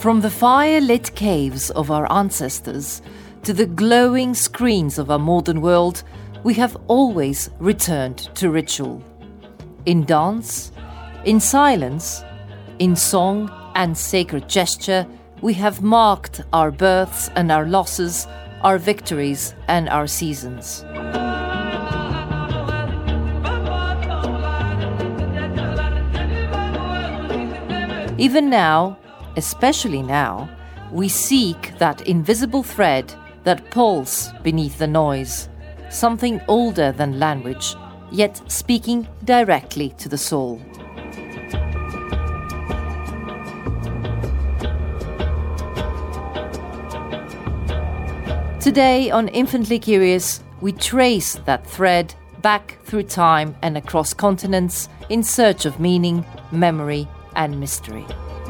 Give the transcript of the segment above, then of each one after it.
From the fire-lit caves of our ancestors to the glowing screens of our modern world, we have always returned to ritual. In dance, in silence, in song and sacred gesture, we have marked our births and our losses, our victories and our seasons. Even now, especially now, we seek that invisible thread, that pulse beneath the noise, something older than language, yet speaking directly to the soul. Today on Infinitely Curious, we trace that thread back through time and across continents in search of meaning, memory, and mystery.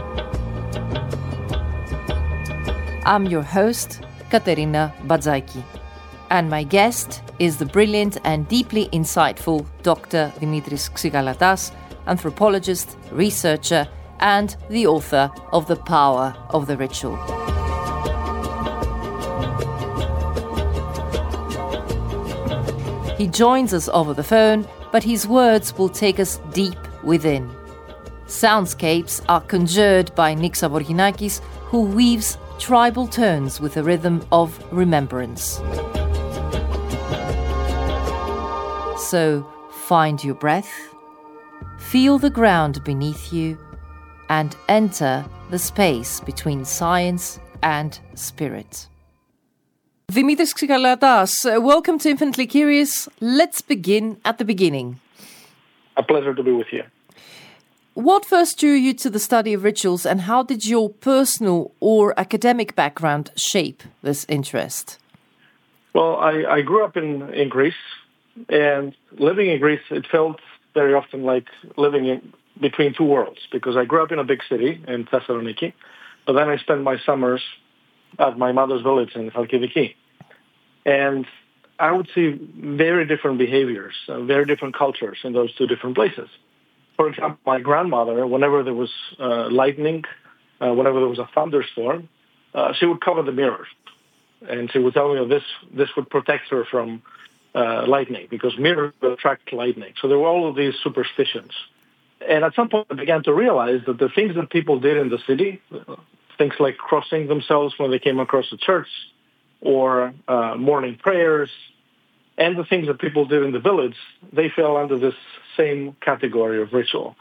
I'm your host, Katerina Badzaiki, and my guest is the brilliant and deeply insightful Dr. Dimitris Xigalatas, anthropologist, researcher, and the author of The Power of the Ritual. He joins us over the phone, but his words will take us deep within. Soundscapes are conjured by Nix Aborginakis, who weaves tribal tones with a rhythm of remembrance. So find your breath, feel the ground beneath you, and enter the space between science and spirit. Dimitris Xigalatas, welcome to Infinitely Curious. Let's begin at the beginning. A pleasure to be with you. What first drew you to the study of rituals, and how did your personal or academic background shape this interest? Well, I grew up in Greece, and living in Greece, it felt very often like living between two worlds, because I grew up in a big city, in Thessaloniki, but then I spent my summers at my mother's village in Chalkidiki. And I would see very different behaviors, very different cultures in those two different places. For example, my grandmother, whenever there was lightning, whenever there was a thunderstorm, she would cover the mirrors. And she would tell me this would protect her from lightning, because mirrors attract lightning. So there were all of these superstitions. And at some point, I began to realize that the things that people did in the city, things like crossing themselves when they came across a church, or morning prayers, and the things that people did in the village, they fell under this same category of ritual.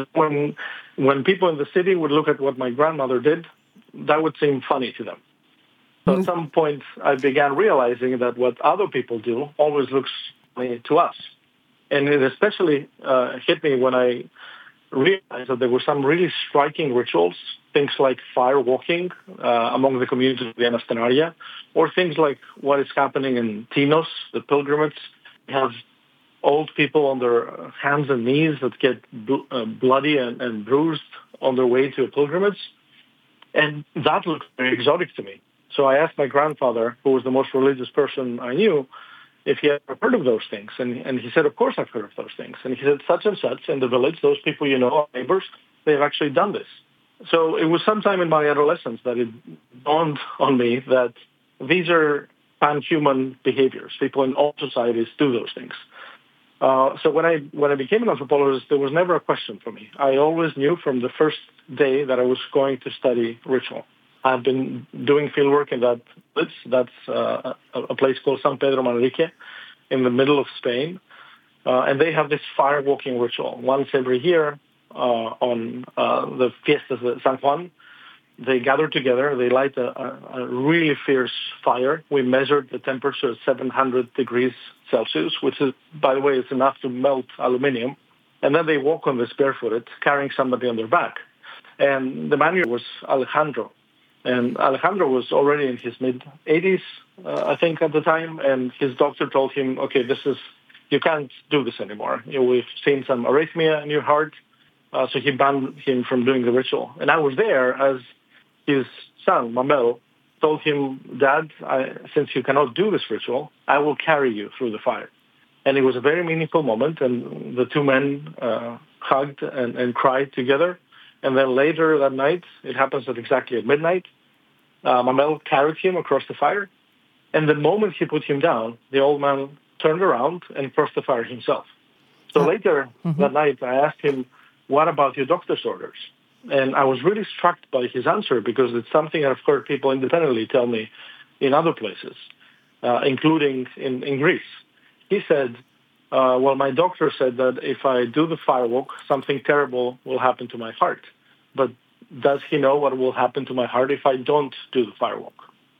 When people in the city would look at what my grandmother did, that would seem funny to them. So at some point, I began realizing that what other people do always looks funny to us. And it especially hit me when I realized that there were some really striking rituals, things like fire walking among the community of the Anastenaria, or things like what is happening in Tinos, the pilgrimage. We have old people on their hands and knees that get bloody and bruised on their way to a pilgrimage. And that looked very exotic to me. So I asked my grandfather, who was the most religious person I knew, if he had heard of those things. And he said, of course I've heard of those things. And he said, such and such in the village, those people you know, neighbors, they've actually done this. So it was sometime in my adolescence that it dawned on me that these are pan-human behaviors. People in all societies do those things. So when I became an anthropologist, there was never a question for me. I always knew from the first day that I was going to study ritual. I've been doing fieldwork in that village. That's a place called San Pedro Manrique in the middle of Spain. And they have this fire walking ritual. Once every year on the Fiestas de San Juan, they gather together. They light a really fierce fire. We measured the temperature at 700 degrees Celsius, which is, by the way, it's enough to melt aluminium. And then they walk on this barefooted, carrying somebody on their back. And the man was Alejandro. And Alejandro was already in his mid-80s, I think, at the time. And his doctor told him, okay, you can't do this anymore. We've seen some arrhythmia in your heart. So he banned him from doing the ritual. And I was there as his son, Mamel, told him, Dad, since you cannot do this ritual, I will carry you through the fire. And it was a very meaningful moment. And the two men hugged and cried together. And then later that night, it happens exactly at midnight, Mamel carried him across the fire. And the moment he put him down, the old man turned around and crossed the fire himself. So later that night, I asked him, what about your doctor's orders? And I was really struck by his answer because it's something I've heard people independently tell me in other places, including in Greece. He said, well, my doctor said that if I do the firewalk, something terrible will happen to my heart. But does he know what will happen to my heart if I don't do the firewalk?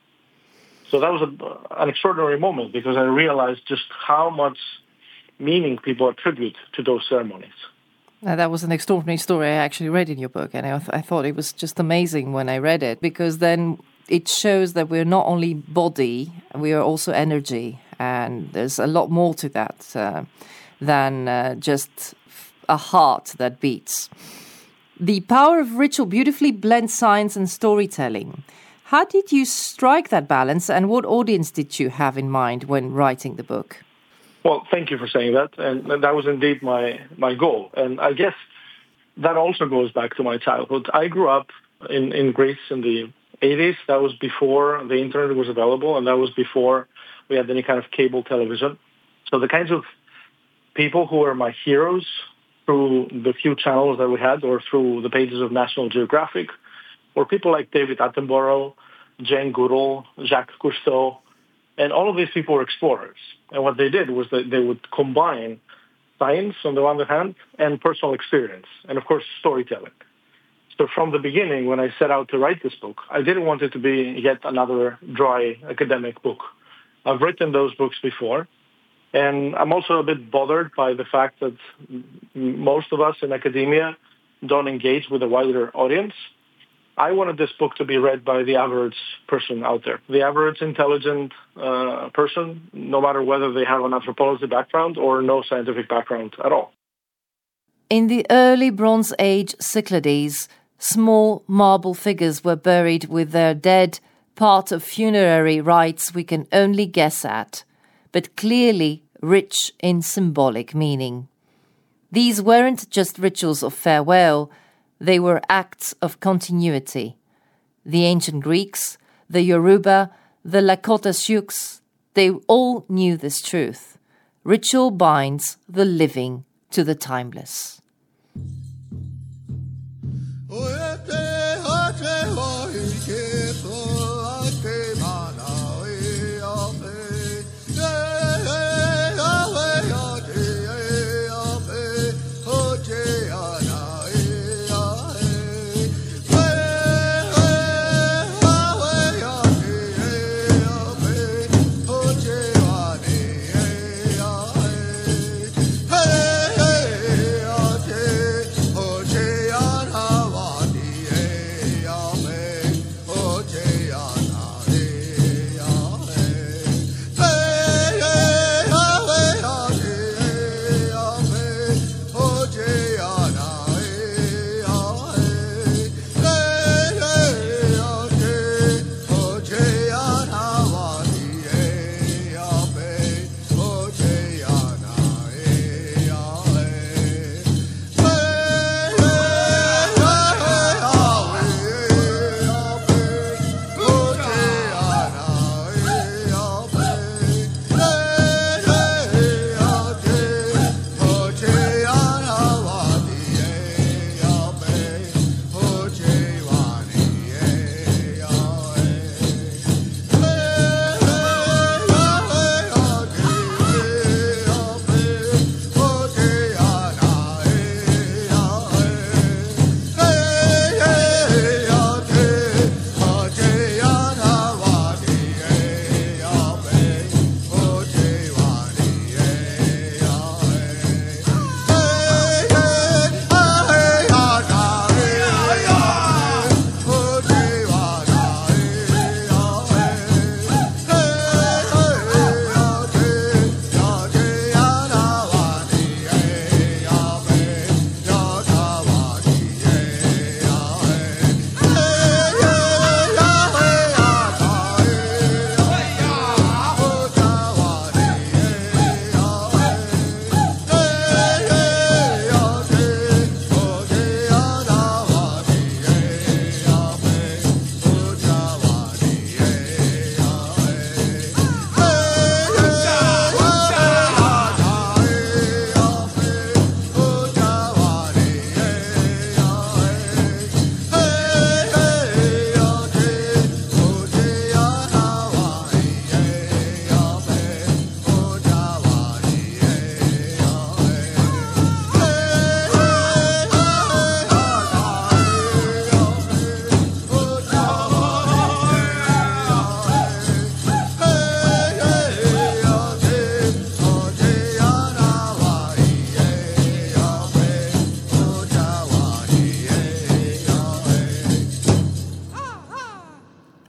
So that was an extraordinary moment because I realized just how much meaning people attribute to those ceremonies. That was an extraordinary story I actually read in your book, and I thought it was just amazing when I read it, because then it shows that we're not only body, we are also energy, and there's a lot more to that than just a heart that beats. The power of ritual beautifully blends science and storytelling. How did you strike that balance, and what audience did you have in mind when writing the book? Well, thank you for saying that, and that was indeed my goal. And I guess that also goes back to my childhood. I grew up in Greece in the 80s. That was before the internet was available, and that was before we had any kind of cable television. So the kinds of people who were my heroes through the few channels that we had or through the pages of National Geographic were people like David Attenborough, Jane Goodall, Jacques Cousteau, and all of these people were explorers. And what they did was that they would combine science on the one hand and personal experience, and of course storytelling. So from the beginning, when I set out to write this book, I didn't want it to be yet another dry academic book. I've written those books before, and I'm also a bit bothered by the fact that most of us in academia don't engage with a wider audience. I wanted this book to be read by the average person out there, the average intelligent person, no matter whether they have an anthropology background or no scientific background at all. In the early Bronze Age Cyclades, small marble figures were buried with their dead, part of funerary rites we can only guess at, but clearly rich in symbolic meaning. These weren't just rituals of farewell, they were acts of continuity. The ancient Greeks, the Yoruba, the Lakota Sioux, they all knew this truth. Ritual binds the living to the timeless.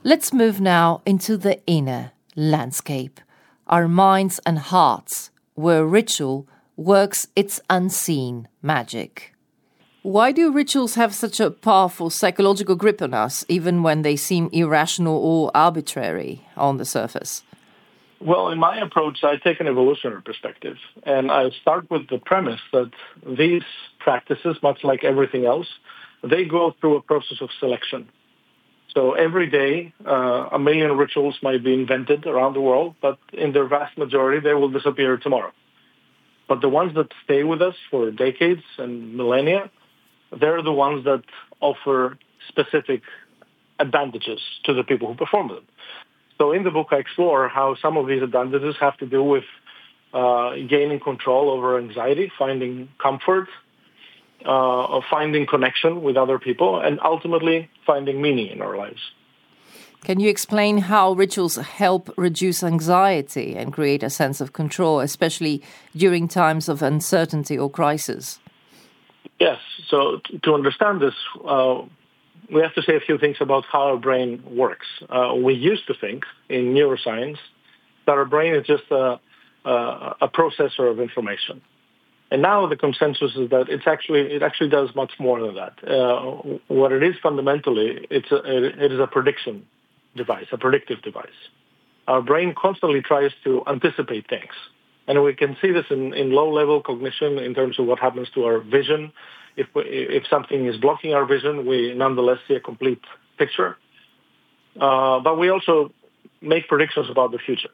Let's move now into the inner landscape, our minds and hearts, where ritual works its unseen magic. Why do rituals have such a powerful psychological grip on us, even when they seem irrational or arbitrary on the surface? Well, in my approach, I take an evolutionary perspective, and I start with the premise that these practices, much like everything else, they go through a process of selection. So every day, 1 million rituals might be invented around the world, but in their vast majority, they will disappear tomorrow. But the ones that stay with us for decades and millennia, they're the ones that offer specific advantages to the people who perform them. So in the book, I explore how some of these advantages have to do with gaining control over anxiety, finding comfort, or finding connection with other people, and ultimately finding meaning in our lives. Can you explain how rituals help reduce anxiety and create a sense of control, especially during times of uncertainty or crisis? Yes. So to understand this, we have to say a few things about how our brain works. We used to think in neuroscience that our brain is just a processor of information. And now the consensus is that it actually does much more than that. What it is fundamentally, it is a prediction device, a predictive device. Our brain constantly tries to anticipate things. And we can see this in low-level cognition in terms of what happens to our vision. If something is blocking our vision, we nonetheless see a complete picture. But we also make predictions about the future.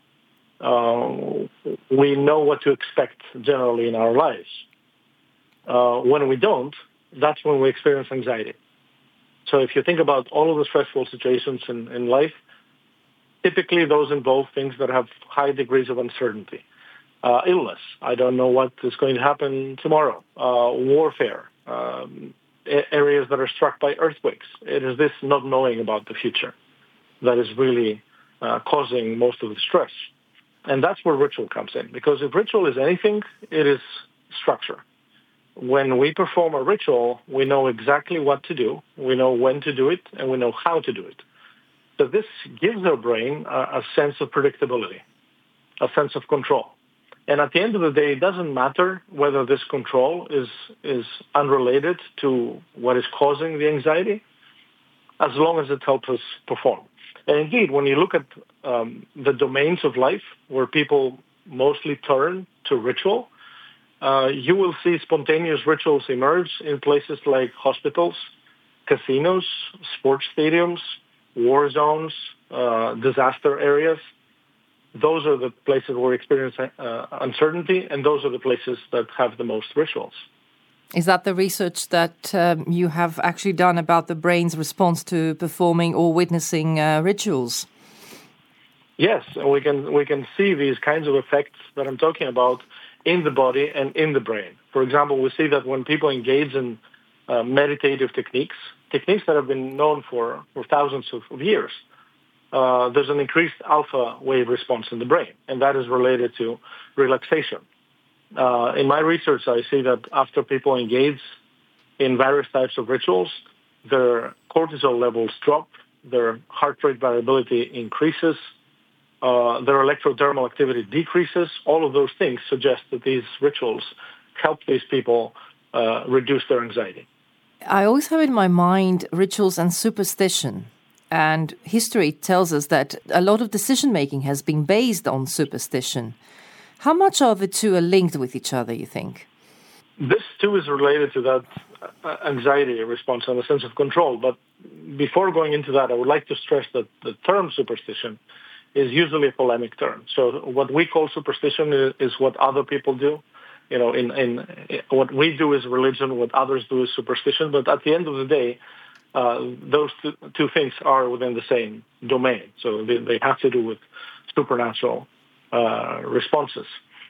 We know what to expect generally in our lives. When we don't, that's when we experience anxiety. So if you think about all of the stressful situations in life, typically those involve things that have high degrees of uncertainty. Illness, I don't know what is going to happen tomorrow. Warfare, areas that are struck by earthquakes. It is this not knowing about the future that is really causing most of the stress. And that's where ritual comes in. Because if ritual is anything, it is structure. When we perform a ritual, we know exactly what to do, we know when to do it, and we know how to do it. So this gives our brain a sense of predictability, a sense of control. And at the end of the day, it doesn't matter whether this control is unrelated to what is causing the anxiety, as long as it helps us perform. And indeed, when you look at the domains of life where people mostly turn to ritual, you will see spontaneous rituals emerge in places like hospitals, casinos, sports stadiums, war zones, disaster areas. Those are the places where we experience uncertainty, and those are the places that have the most rituals. Is that the research that you have actually done about the brain's response to performing or witnessing rituals? Yes, and we can see these kinds of effects that I'm talking about in the body and in the brain. For example, we see that when people engage in meditative techniques that have been known for thousands of years, there's an increased alpha wave response in the brain, and that is related to relaxation. In my research, I see that after people engage in various types of rituals, their cortisol levels drop, their heart rate variability increases, their electrodermal activity decreases. All of those things suggest that these rituals help these people reduce their anxiety. I always have in my mind rituals and superstition. And history tells us that a lot of decision-making has been based on superstition. How much are the two linked with each other, you think? This, too, is related to that anxiety response and a sense of control. But before going into that, I would like to stress that the term superstition is usually a polemic term. So what we call superstition is what other people do. You know, in what we do is religion, what others do is superstition. But at the end of the day, those two things are within the same domain. So they have to do with supernatural responses.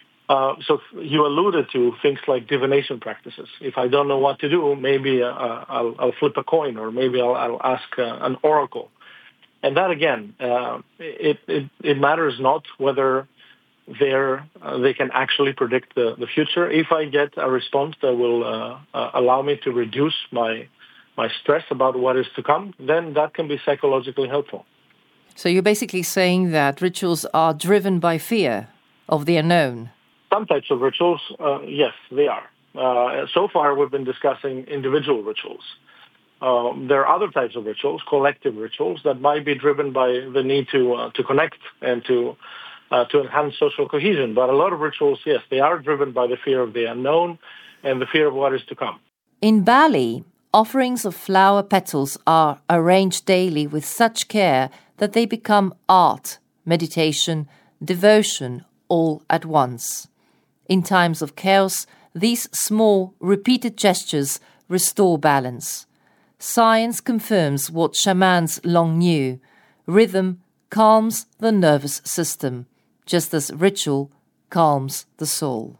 So you alluded to things like divination practices. If I don't know what to do, maybe I'll flip a coin, or maybe I'll ask an oracle. And that, again, it matters not whether they can actually predict the future. If I get a response that will allow me to reduce my stress about what is to come, then that can be psychologically helpful. So you're basically saying that rituals are driven by fear of the unknown. Some types of rituals, yes, they are. So far, we've been discussing individual rituals. There are other types of rituals, collective rituals, that might be driven by the need to connect and to enhance social cohesion. But a lot of rituals, yes, they are driven by the fear of the unknown and the fear of what is to come. In Bali, offerings of flower petals are arranged daily with such care that they become art, meditation, devotion, all at once. In times of chaos, these small, repeated gestures restore balance. Science confirms what shamans long knew. Rhythm calms the nervous system, just as ritual calms the soul.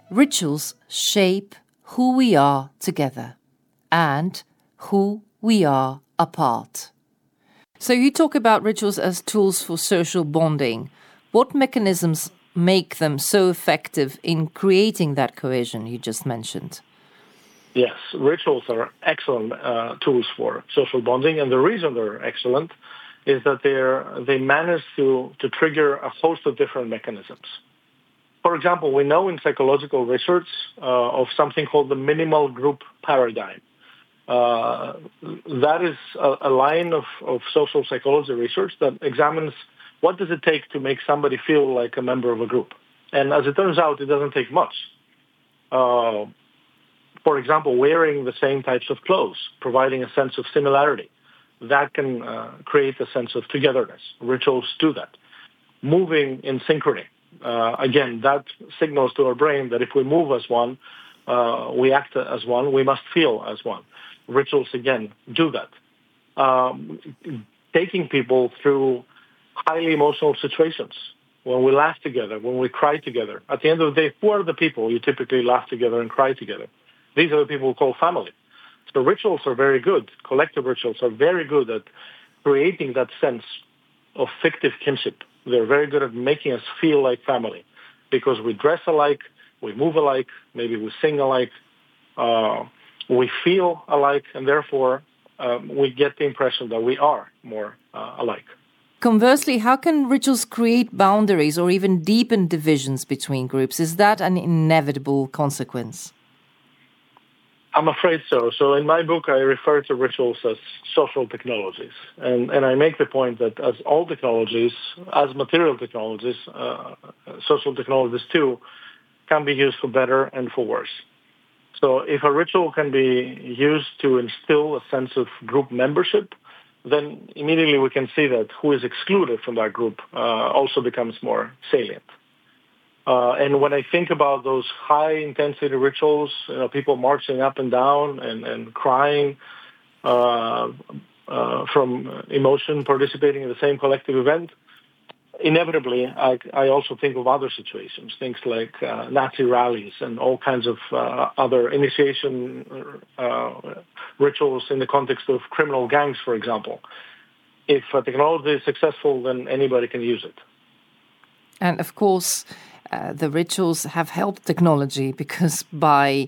rituals shape who we are together and who we are apart. So you talk about rituals as tools for social bonding. What mechanisms make them so effective in creating that cohesion you just mentioned? Yes, rituals are excellent tools for social bonding, and the reason they're excellent is that they manage to trigger a host of different mechanisms. For example, we know in psychological research of something called the minimal group paradigm. That is a line of social psychology research that examines what does it take to make somebody feel like a member of a group. And as it turns out, it doesn't take much. For example, wearing the same types of clothes, providing a sense of similarity, that can create a sense of togetherness. Rituals do that. Moving in synchrony. Again, that signals to our brain that if we move as one, we act as one, we must feel as one. Rituals, again, do that. Taking people through highly emotional situations, when we laugh together, when we cry together. At the end of the day, who are the people you typically laugh together and cry together? These are the people we call family. So rituals are very good. Collective rituals are very good at creating that sense of fictive kinship. They're very good at making us feel like family because we dress alike, we move alike, maybe we sing alike, we feel alike, and therefore we get the impression that we are more alike. Conversely, how can rituals create boundaries or even deepen divisions between groups? Is that an inevitable consequence? I'm afraid so. So in my book, I refer to rituals as social technologies. And I make the point that as all technologies, as material technologies, social technologies too, can be used for better and for worse. So if a ritual can be used to instill a sense of group membership, then immediately we can see that who is excluded from that group also becomes more salient. And when I think about those high-intensity rituals, people marching up and down and crying from emotion, participating in the same collective event, inevitably, I also think of other situations, things like Nazi rallies and all kinds of other initiation rituals in the context of criminal gangs, for example. If technology is successful, then anybody can use it. And of course, the rituals have helped technology because by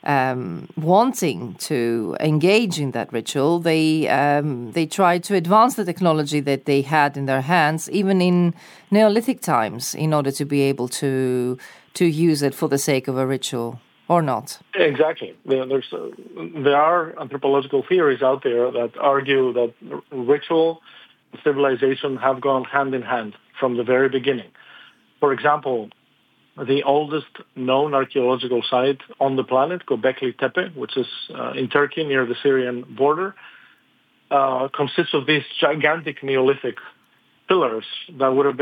wanting to engage in that ritual, they tried to advance the technology that they had in their hands, even in Neolithic times, in order to be able to use it for the sake of a ritual, or not. Exactly. There are anthropological theories out there that argue that ritual and civilization have gone hand in hand from the very beginning. For example, the oldest known archaeological site on the planet, Göbekli Tepe, which is in Turkey near the Syrian border, consists of these gigantic Neolithic pillars that would have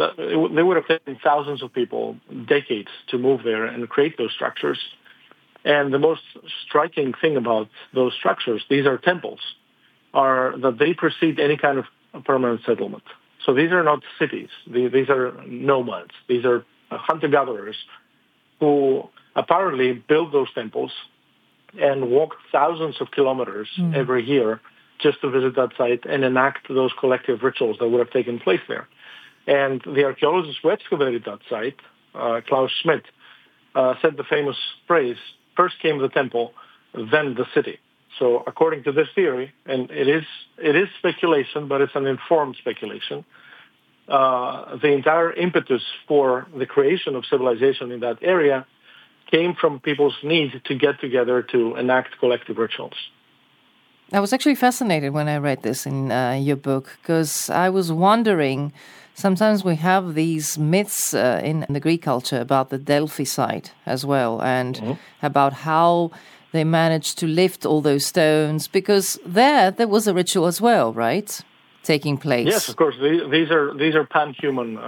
taken thousands of people decades to move there and create those structures. And the most striking thing about those structures, these are temples, are that they precede any kind of permanent settlement. So these are not cities. These are nomads. These are hunter-gatherers who apparently build those temples and walk thousands of kilometers every year just to visit that site and enact those collective rituals that would have taken place there. And the archaeologist who excavated that site, Klaus Schmidt, said the famous phrase, "First came the temple, then the city." So according to this theory, and it is speculation, but it's an informed speculation, the entire impetus for the creation of civilization in that area came from people's need to get together to enact collective rituals. I was actually fascinated when I read this in your book, because I was wondering, sometimes we have these myths in the Greek culture about the Delphi site as well, and about how they managed to lift all those stones, because there was a ritual as well, right? Taking place. Yes, of course. These are pan-human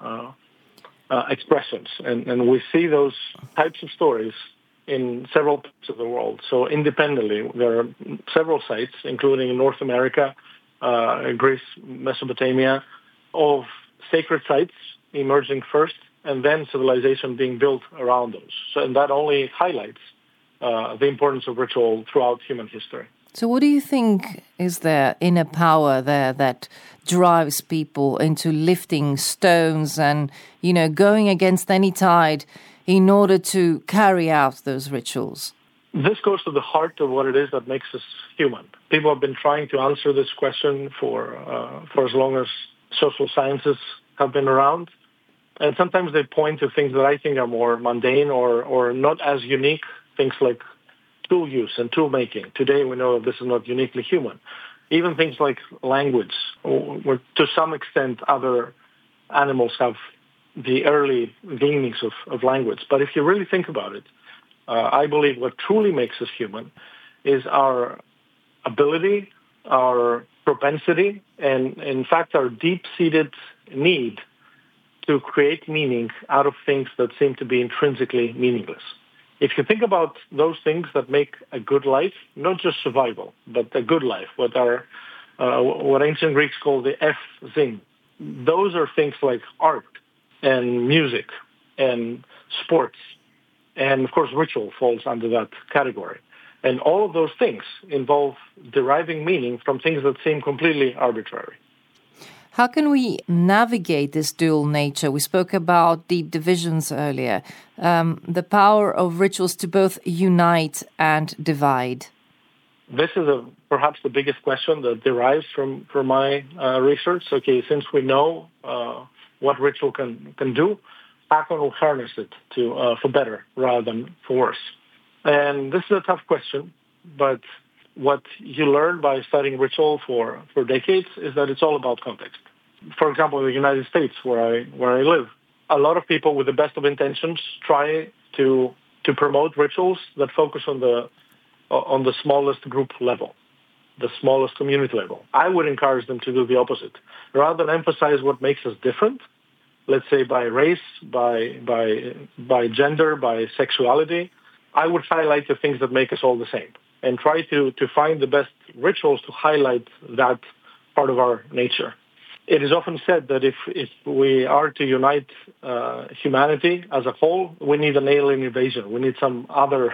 expressions, and we see those types of stories in several parts of the world. So independently, there are several sites, including in North America, Greece, Mesopotamia, of sacred sites emerging first and then civilization being built around those. So, and that only highlights the importance of ritual throughout human history. So what do you think is there inner power there that drives people into lifting stones and, going against any tide in order to carry out those rituals? This goes to the heart of what it is that makes us human. People have been trying to answer this question for as long as social sciences have been around. And sometimes they point to things that I think are more mundane or not as unique, things like tool use and tool making. Today we know that this is not uniquely human. Even things like language, where to some extent other animals have the early gleanings of language. But if you really think about it, I believe what truly makes us human is our ability, our propensity, and in fact our deep-seated need to create meaning out of things that seem to be intrinsically meaningless. If you think about those things that make a good life, not just survival, but a good life, what ancient Greeks call the F-zing, those are things like art and music and sports. And, of course, ritual falls under that category. And all of those things involve deriving meaning from things that seem completely arbitrary. How can we navigate this dual nature? We spoke about deep divisions earlier. The power of rituals to both unite and divide. This is perhaps the biggest question that derives from my research. Okay, since we know what ritual can do, how can we harness it for better rather than for worse? And this is a tough question, but what you learn by studying ritual for decades is that it's all about context. For example, in the United States, where I live, a lot of people with the best of intentions try to promote rituals that focus on the smallest group level, the smallest community level. I would encourage them to do the opposite. Rather than emphasize what makes us different, let's say by race, by gender, by sexuality, I would highlight the things that make us all the same and try to find the best rituals to highlight that part of our nature. It is often said that if we are to unite humanity as a whole, we need an alien invasion. We need some other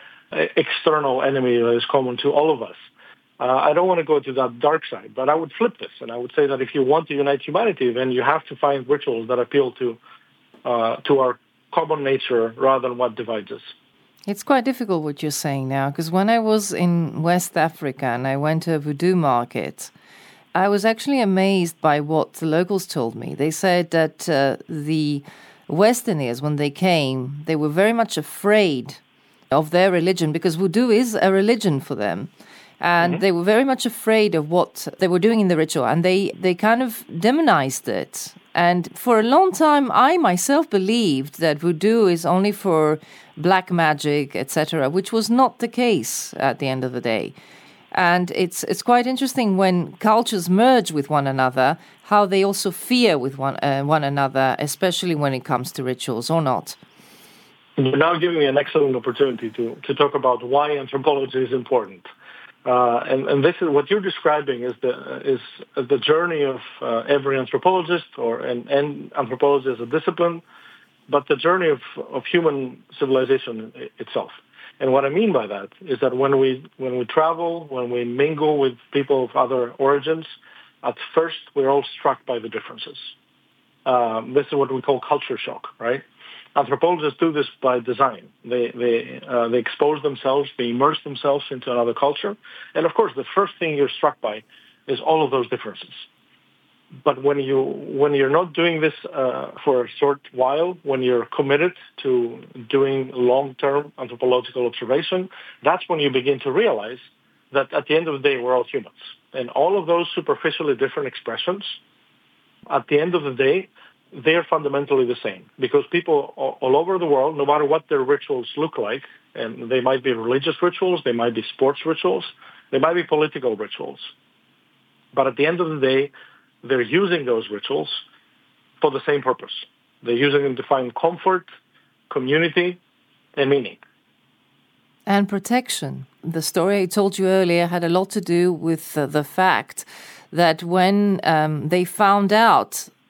external enemy that is common to all of us. I don't want to go to that dark side, but I would flip this, and I would say that if you want to unite humanity, then you have to find rituals that appeal to our common nature rather than what divides us. It's quite difficult what you're saying now, because when I was in West Africa and I went to a voodoo market, I was actually amazed by what the locals told me. They said that the Westerners, when they came, they were very much afraid of their religion, because voodoo is a religion for them. And they were very much afraid of what they were doing in the ritual, and they kind of demonized it. And for a long time, I myself believed that voodoo is only for black magic, etc., which was not the case at the end of the day. And it's quite interesting when cultures merge with one another, how they also fear with one another, especially when it comes to rituals, or not. You're now giving me an excellent opportunity to talk about why anthropology is important. And this is what you're describing is the journey of every anthropologist and anthropology as a discipline, but the journey of human civilization itself. And what I mean by that is that when we travel, when we mingle with people of other origins, at first we're all struck by the differences. This is what we call culture shock, right? Anthropologists do this by design. They expose themselves, they immerse themselves into another culture. And of course, the first thing you're struck by is all of those differences. But when you're not doing this for a short while, when you're committed to doing long-term anthropological observation, that's when you begin to realize that at the end of the day, we're all humans. And all of those superficially different expressions, at the end of the day, they're fundamentally the same, because people all over the world, no matter what their rituals look like, and they might be religious rituals, they might be sports rituals, they might be political rituals, but at the end of the day, they're using those rituals for the same purpose. They're using them to find comfort, community, and meaning. And protection. The story I told you earlier had a lot to do with the fact that when they found out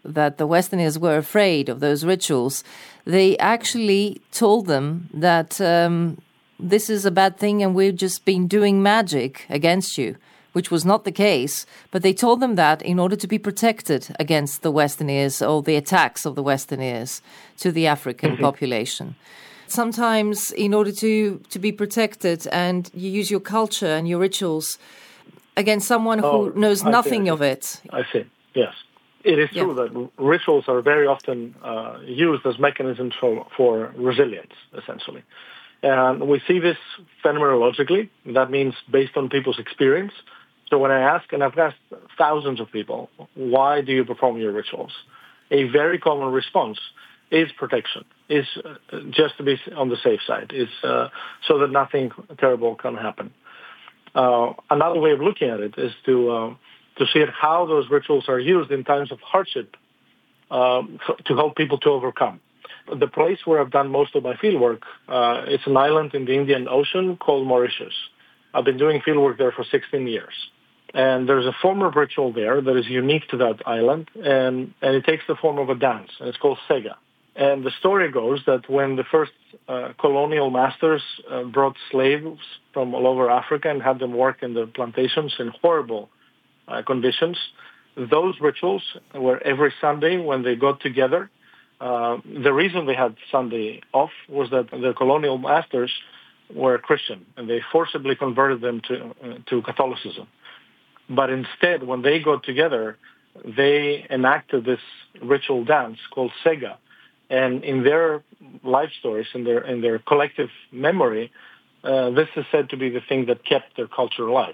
that the Westerners were afraid of those rituals, they actually told them that this is a bad thing and we've just been doing magic against you, which was not the case. But they told them that in order to be protected against the Westerners or the attacks of the Westerners to the African population. Sometimes in order to be protected, and you use your culture and your rituals against someone who knows nothing of it. I see, yes. It is true that rituals are very often used as mechanisms for resilience, essentially. And we see this phenomenologically. That means based on people's experience. So when I ask, and I've asked thousands of people, why do you perform your rituals? A very common response is protection, is just to be on the safe side, is so that nothing terrible can happen. Another way of looking at it is to see how those rituals are used in times of hardship to help people to overcome. The place where I've done most of my fieldwork, it's an island in the Indian Ocean called Mauritius. I've been doing fieldwork there for 16 years. And there's a form of ritual there that is unique to that island, and it takes the form of a dance, and it's called Sega. And the story goes that when the first colonial masters brought slaves from all over Africa and had them work in the plantations in horrible conditions, those rituals were every Sunday when they got together. The reason they had Sunday off was that the colonial masters were Christian, and they forcibly converted them to Catholicism. But instead, when they got together, they enacted this ritual dance called Sega. And in their life stories, in their collective memory, this is said to be the thing that kept their culture alive.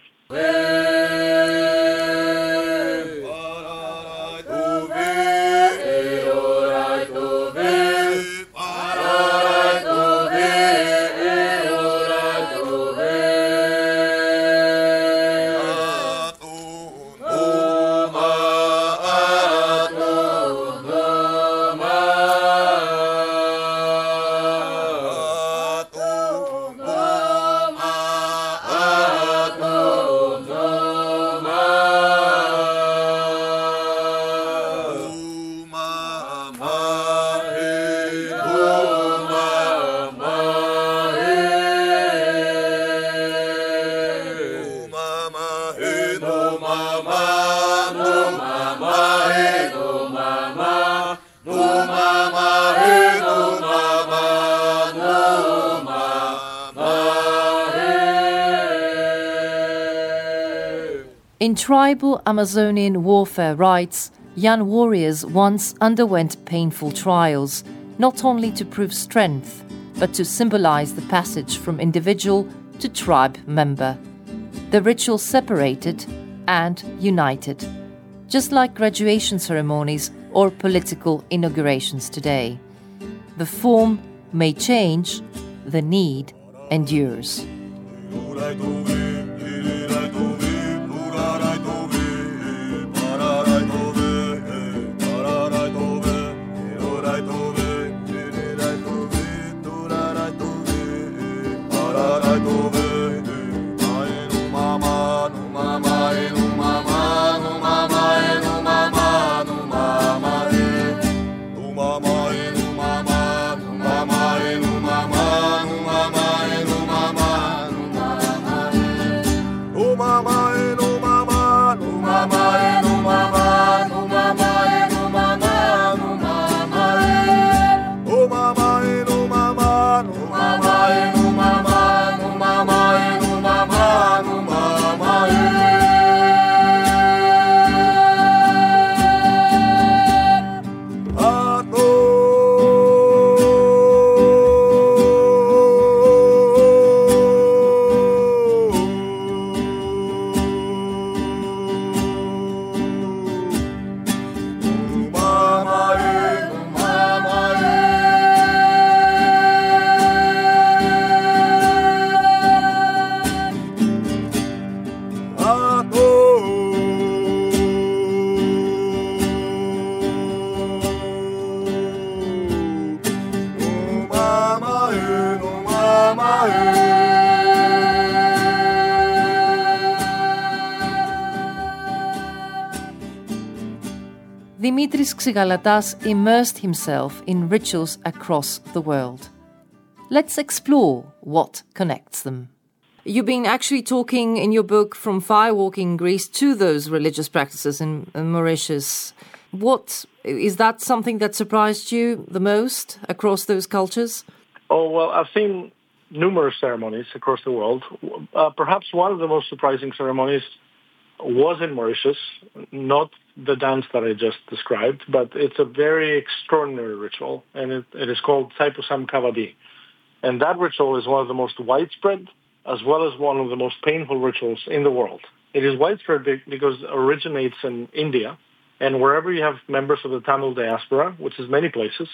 In tribal Amazonian warfare rites, young warriors once underwent painful trials, not only to prove strength, but to symbolize the passage from individual to tribe member. The ritual separated and united, just like graduation ceremonies or political inaugurations today. The form may change, the need endures. Dimitris Xygalatas immersed himself in rituals across the world. Let's explore what connects them. You've been actually talking in your book from firewalking in Greece to those religious practices in Mauritius. What is that something that surprised you the most across those cultures? Oh, well, I've seen numerous ceremonies across the world. Perhaps one of the most surprising ceremonies was in Mauritius, not the dance that I just described, but it's a very extraordinary ritual, and it is called Taipusam Kavadi. And that ritual is one of the most widespread, as well as one of the most painful rituals in the world. It is widespread because it originates in India, and wherever you have members of the Tamil diaspora, which is many places,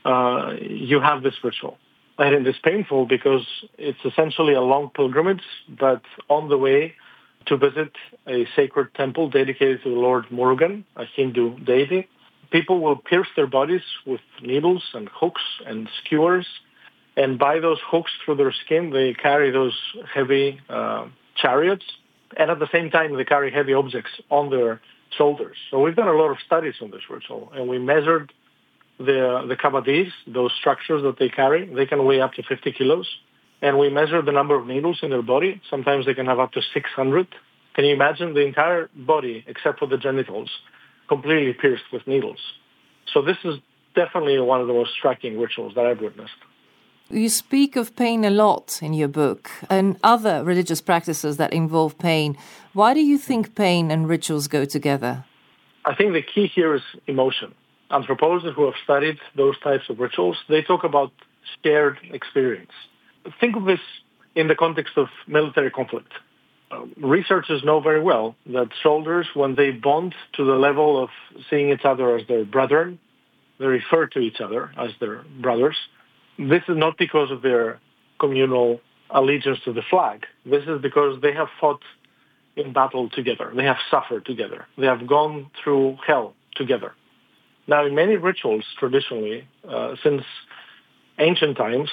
you have this ritual. And it is painful because it's essentially a long pilgrimage, but on the way to visit a sacred temple dedicated to the Lord Murugan, a Hindu deity, people will pierce their bodies with needles and hooks and skewers, and by those hooks through their skin, they carry those heavy chariots, and at the same time, they carry heavy objects on their shoulders. So we've done a lot of studies on this ritual, and we measured the kavadis, those structures that they carry. They can weigh up to 50 kilos. And we measured the number of needles in their body. Sometimes they can have up to 600. Can you imagine the entire body, except for the genitals, completely pierced with needles? So this is definitely one of the most striking rituals that I've witnessed. You speak of pain a lot in your book and other religious practices that involve pain. Why do you think pain and rituals go together? I think the key here is emotion. Anthropologists who have studied those types of rituals, they talk about shared experience. Think of this in the context of military conflict. Researchers know very well that soldiers, when they bond to the level of seeing each other as their brethren, they refer to each other as their brothers. This is not because of their communal allegiance to the flag. This is because they have fought in battle together. They have suffered together. They have gone through hell together. Now, in many rituals, traditionally, since ancient times,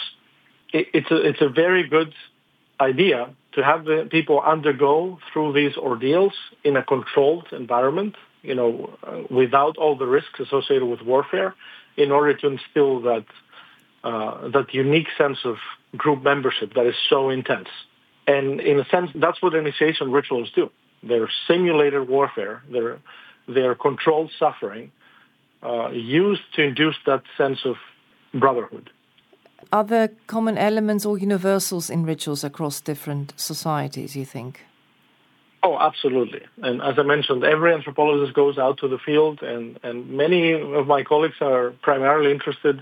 it's a very good idea to have the people undergo through these ordeals in a controlled environment, without all the risks associated with warfare, in order to instill that unique sense of group membership that is so intense. And in a sense, that's what initiation rituals do. They're simulated warfare. They're controlled suffering, used to induce that sense of brotherhood. Are there common elements or universals in rituals across different societies, you think? Oh, absolutely. And as I mentioned, every anthropologist goes out to the field, and many of my colleagues are primarily interested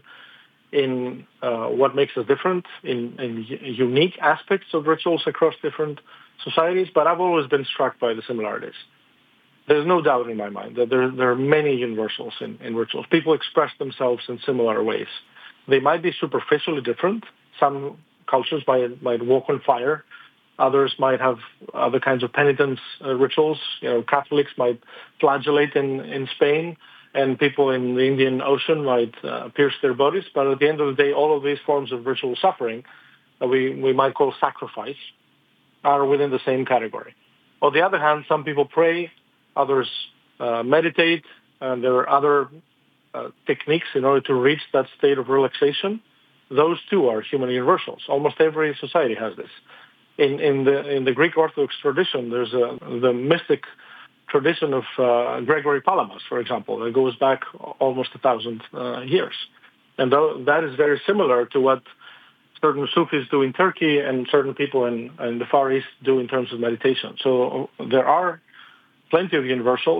in what makes us different, in unique aspects of rituals across different societies, but I've always been struck by the similarities. There's no doubt in my mind that there are many universals in rituals. People express themselves in similar ways. They might be superficially different. Some cultures might walk on fire. Others might have other kinds of penitence rituals. Catholics might flagellate in Spain, and people in the Indian Ocean might pierce their bodies. But at the end of the day, all of these forms of ritual suffering that we might call sacrifice are within the same category. On the other hand, some people pray, others meditate, and there are other techniques in order to reach that state of relaxation. Those too are human universals. Almost every society has this. In the Greek Orthodox tradition, there's the mystic tradition of Gregory Palamas, for example, that goes back almost 1,000 years. And that is very similar to what certain Sufis do in Turkey and certain people in the Far East do in terms of meditation. So there are plenty of universals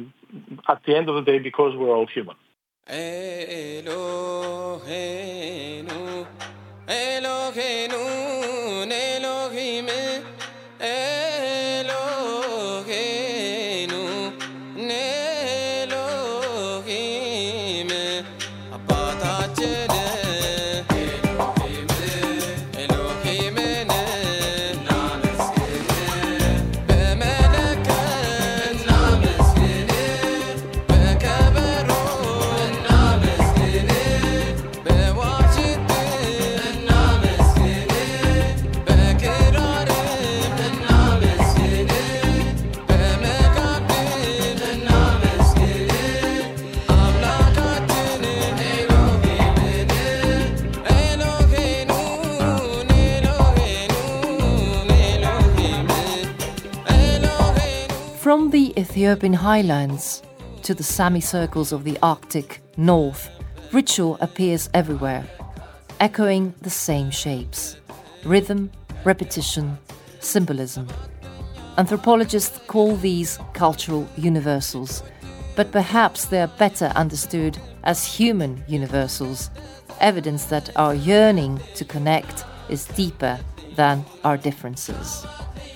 at the end of the day because we're all human. Eloheinu, Eloheinu, Elohim, Eloheinu, Elohim, Apatachene, Elohim, Elohim, Namaskene, Bemelekat, Namaskene, Bekabero. Namaskene, Bewashite, Namaskene. Ethiopian highlands to the semicircles of the Arctic north, ritual appears everywhere, echoing the same shapes: rhythm, repetition, symbolism. Anthropologists call these cultural universals, but perhaps they are better understood as human universals, evidence that our yearning to connect is deeper than our differences.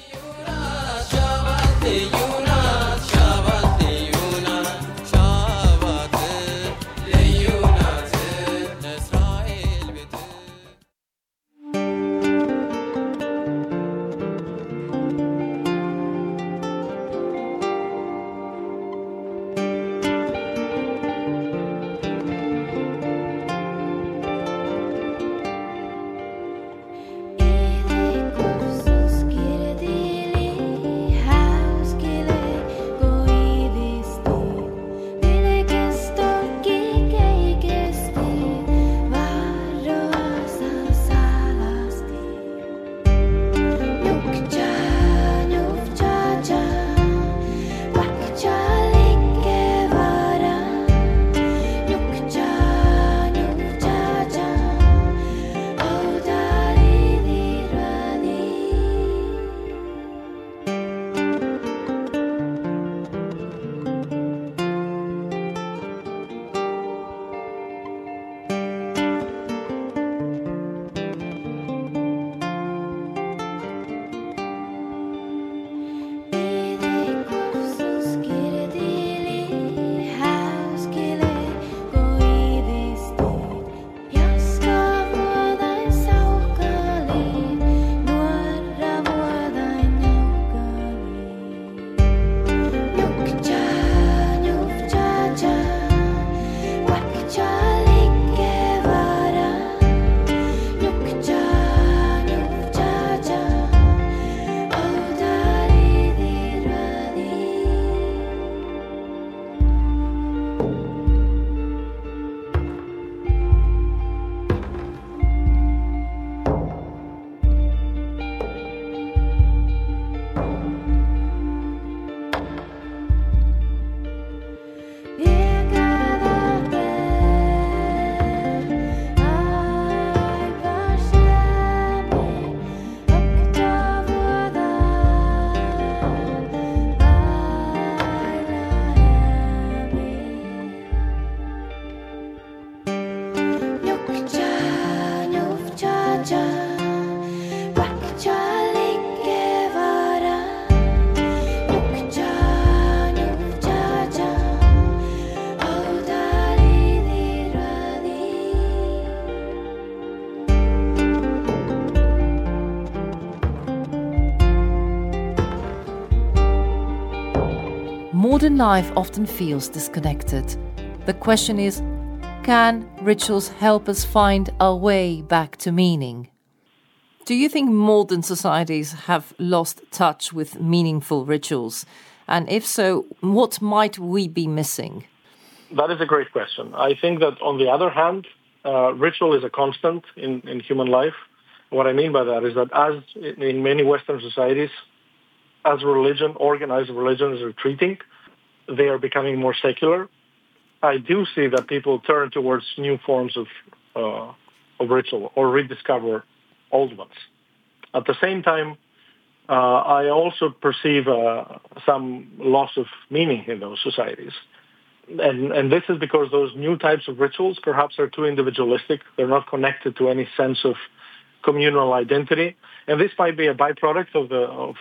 Modern life often feels disconnected. The question is, can rituals help us find our way back to meaning? Do you think modern societies have lost touch with meaningful rituals? And if so, what might we be missing? That is a great question. I think that on the other hand, ritual is a constant in human life. What I mean by that is that as in many Western societies, as religion, organized religion is retreating, they are becoming more secular. I do see that people turn towards new forms of ritual or rediscover old ones. At the same time, I also perceive some loss of meaning in those societies. And this is because those new types of rituals perhaps are too individualistic. They're not connected to any sense of communal identity. And this might be a byproduct of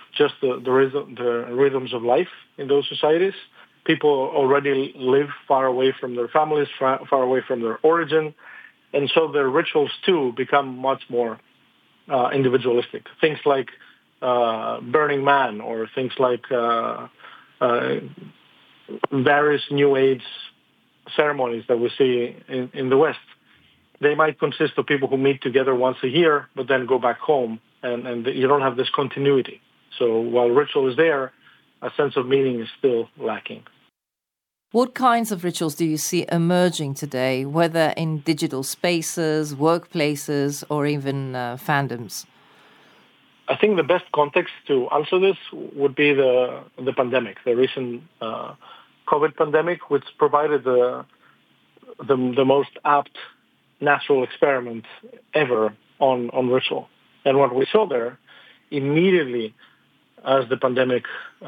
the rhythms of life in those societies. People already live far away from their families, far away from their origin. And so their rituals, too, become much more individualistic. Things like Burning Man or things like various New Age ceremonies that we see in the West. They might consist of people who meet together once a year, but then go back home, and you don't have this continuity. So while ritual is there, a sense of meaning is still lacking. What kinds of rituals do you see emerging today, whether in digital spaces, workplaces, or even fandoms? I think the best context to answer this would be the pandemic, the recent COVID pandemic, which provided the most apt natural experiment ever on ritual. And what we saw there, immediately as the pandemic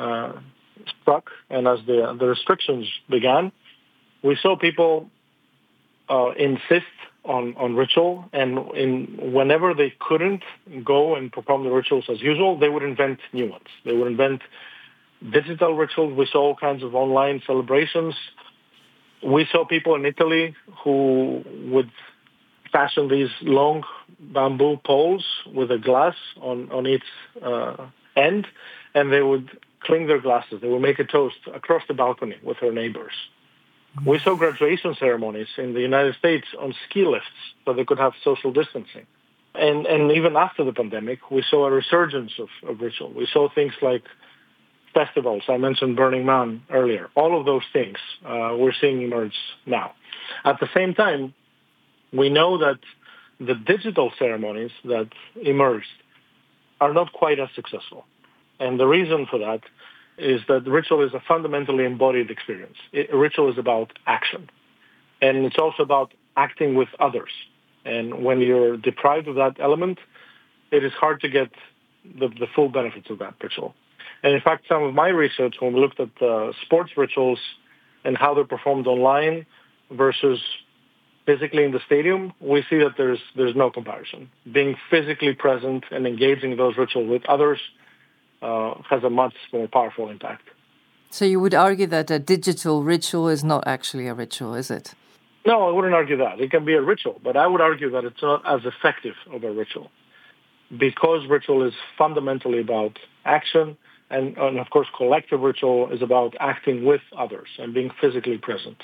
struck and as the restrictions began, we saw people insist on ritual, and whenever they couldn't go and perform the rituals as usual, they would invent new ones. They would invent digital rituals. We saw all kinds of online celebrations. We saw people in Italy who would fashion these long bamboo poles with a glass on each end, and they would clink their glasses. They would make a toast across the balcony with their neighbors. We saw graduation ceremonies in the United States on ski lifts so they could have social distancing. And even after the pandemic, we saw a resurgence of ritual. We saw things like festivals. I mentioned Burning Man earlier. All of those things we're seeing emerge now. At the same time, we know that the digital ceremonies that emerged are not quite as successful. And the reason for that is that ritual is a fundamentally embodied experience. Ritual is about action. And it's also about acting with others. And when you're deprived of that element, it is hard to get the full benefits of that ritual. And in fact, some of my research, when we looked at sports rituals and how they're performed online versus physically in the stadium, we see that there's no comparison. Being physically present and engaging those rituals with others has a much more powerful impact. So you would argue that a digital ritual is not actually a ritual, is it? No, I wouldn't argue that. It can be a ritual, but I would argue that it's not as effective of a ritual because ritual is fundamentally about action, and of course collective ritual is about acting with others and being physically present.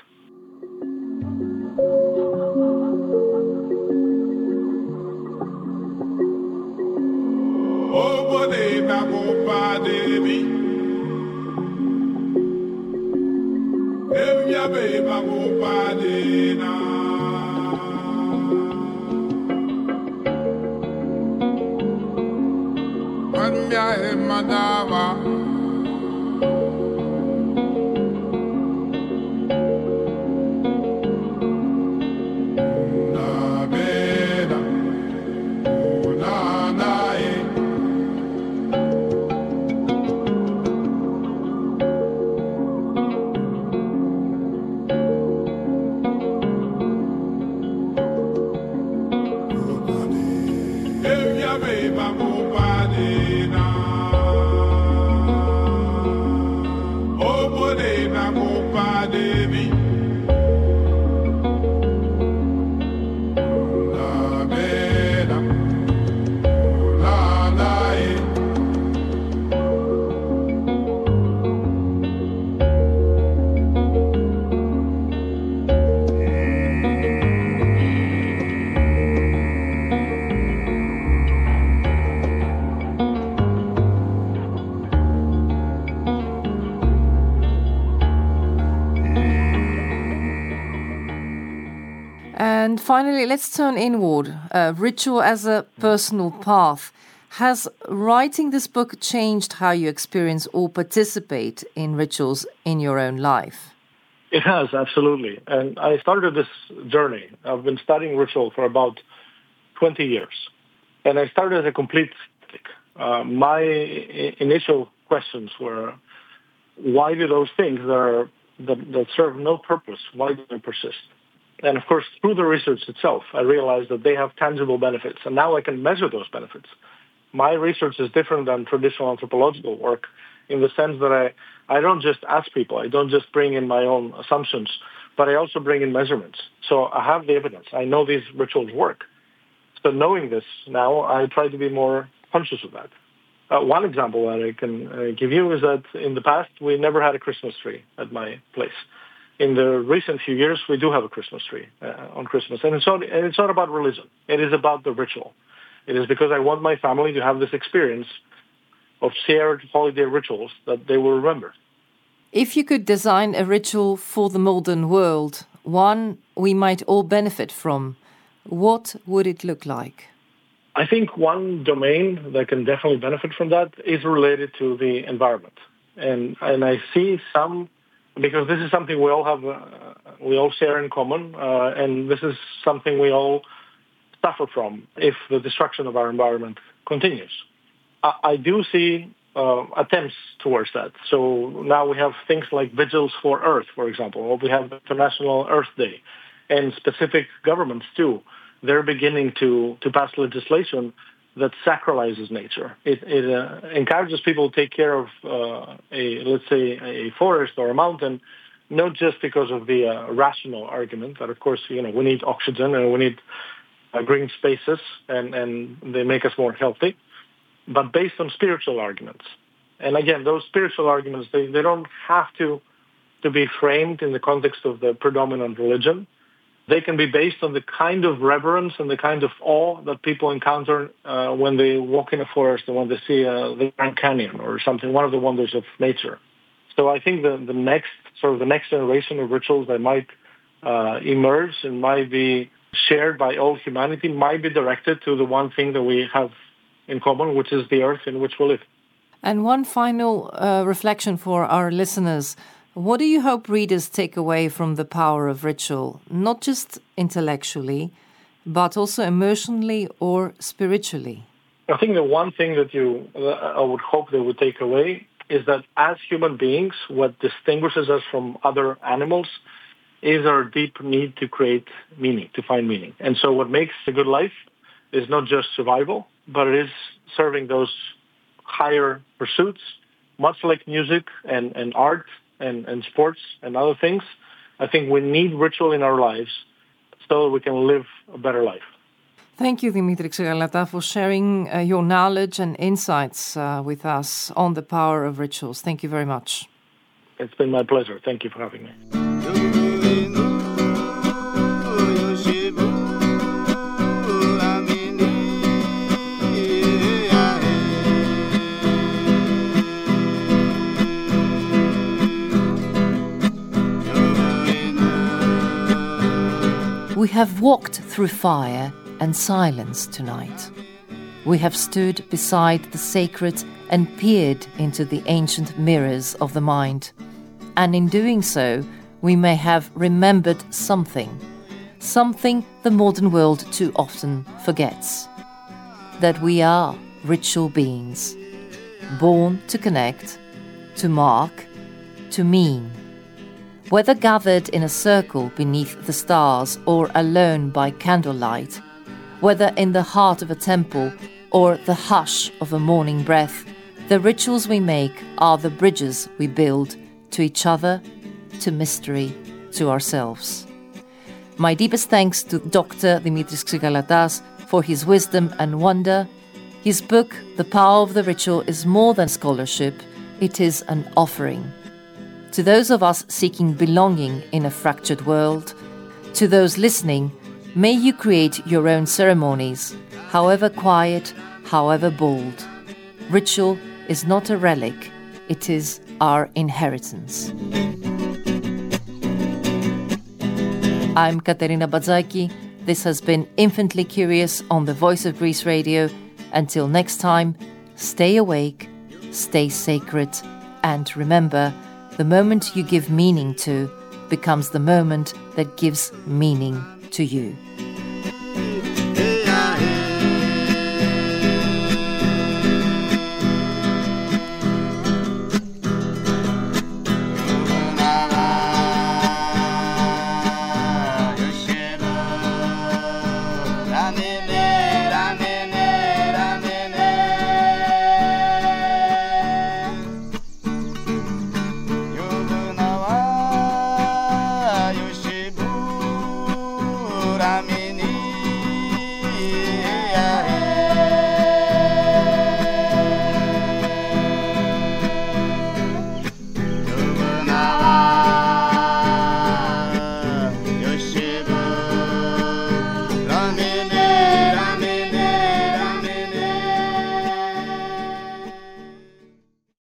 And finally, let's turn inward. Ritual as a personal path. Has writing this book changed how you experience or participate in rituals in your own life? It has, absolutely. And I started this journey. I've been studying ritual for about 20 years. And I started as a complete skeptic. My initial questions were, why do those things that serve no purpose, why do they persist? And of course, through the research itself, I realized that they have tangible benefits. And now I can measure those benefits. My research is different than traditional anthropological work in the sense that I don't just ask people. I don't just bring in my own assumptions, but I also bring in measurements. So I have the evidence. I know these rituals work. So knowing this now, I try to be more conscious of that. One example that I can give you is that in the past, we never had a Christmas tree at my place. In the recent few years, we do have a Christmas tree on Christmas. And it's not about religion. It is about the ritual. It is because I want my family to have this experience of shared holiday rituals that they will remember. If you could design a ritual for the modern world, one we might all benefit from, what would it look like? I think one domain that can definitely benefit from that is related to the environment. And I see some, because this is something we all have, we all share in common, and this is something we all suffer from if the destruction of our environment continues. I do see attempts towards that. So now we have things like Vigils for Earth, for example, or we have International Earth Day, and specific governments too. They're beginning to pass legislation that sacralizes nature. It encourages people to take care of a forest or a mountain, not just because of the rational argument that, of course, we need oxygen and we need green spaces and they make us more healthy, but based on spiritual arguments. And again, those spiritual arguments, they don't have to be framed in the context of the predominant religion. They can be based on the kind of reverence and the kind of awe that people encounter when they walk in a forest and when they see the Grand Canyon or something, one of the wonders of nature. So I think the next generation of rituals that might emerge and might be shared by all humanity might be directed to the one thing that we have in common, which is the earth in which we live. And one final reflection for our listeners. What do you hope readers take away from the power of ritual, not just intellectually, but also emotionally or spiritually? I think the one thing that I would hope they would take away is that as human beings, what distinguishes us from other animals is our deep need to create meaning, to find meaning. And so what makes a good life is not just survival, but it is serving those higher pursuits, much like music and art and sports and other things. I think we need ritual in our lives so that we can live a better life. Thank you, Dimitri Xigalata, for sharing your knowledge and insights with us on the power of rituals. Thank you very much. It's been my pleasure. Thank you for having me. We have walked through fire and silence tonight. We have stood beside the sacred and peered into the ancient mirrors of the mind. And in doing so, we may have remembered something the modern world too often forgets. That we are ritual beings, born to connect, to mark, to mean. Whether gathered in a circle beneath the stars or alone by candlelight, whether in the heart of a temple or the hush of a morning breath, the rituals we make are the bridges we build to each other, to mystery, to ourselves. My deepest thanks to Dr. Dimitris Xigalatas for his wisdom and wonder. His book, The Power of the Ritual, is more than scholarship, it is an offering. To those of us seeking belonging in a fractured world, to those listening, may you create your own ceremonies, however quiet, however bold. Ritual is not a relic, it is our inheritance. I'm Katerina Badzaki. This has been Infinitely Curious on the Voice of Greece Radio. Until next time, stay awake, stay sacred, and remember, the moment you give meaning to becomes the moment that gives meaning to you.